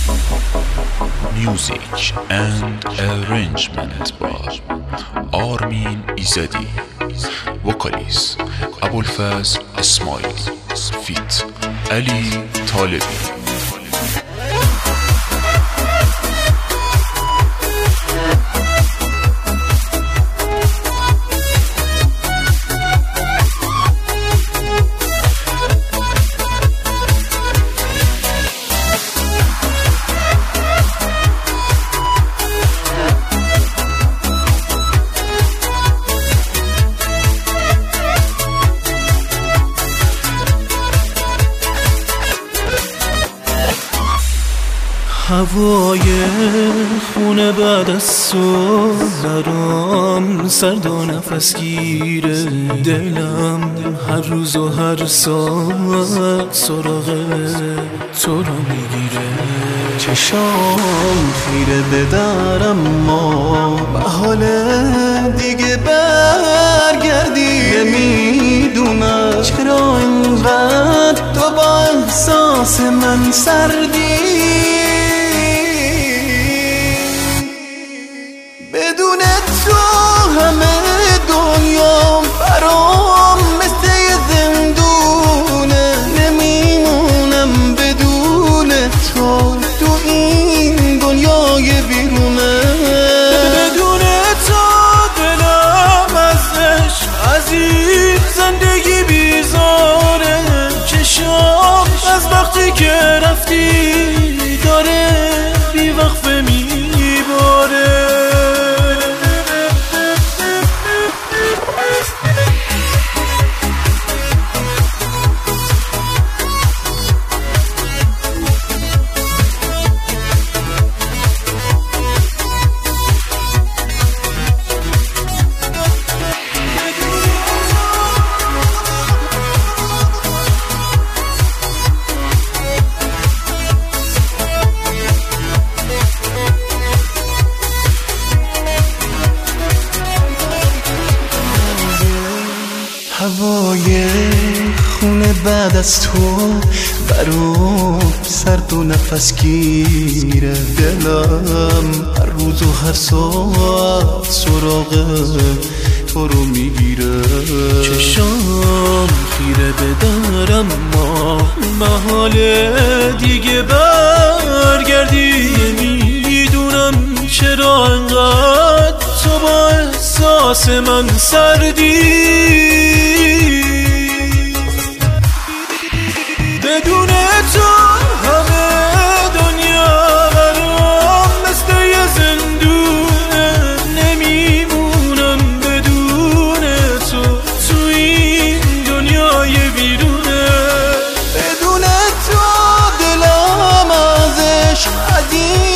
Music and arrangement by آرمین ایزدی. وکالیست ابوالفضل اسماعیل فیت علی طالبی. هوای خونه بعد از صبح برام سرد و نفس گیره. دلم هر روز و هر ساعت سراغ تو رو میگیره. چشام خیره به در اما محاله دیگه برگردی. نمیدونم چرا اینقدر تو با احساس من سردی. بدون تو همه دنیا برام مثل یه زندونه. نمیمونم بدون تو این دنیای بیرونه. بدون تو دلم از عشق از این زندگی بیزاره. چشام از وقتی که رفتی داره بی وقفه میباره. هوای خونه بعد از تو برام سرد و نفس گیره. دلم هر روز و هر ساعت سراغ تو رو میگیره. چشام خیره به درم ما محاله دیگه برگردی. میدونم چرا انقدر تو با احساس من سردی. بدون تو همه دنیا برام مثل یه زندونه. نمیمونم بدون تو این دنیای بیرونه. بدون تو دلم از عشق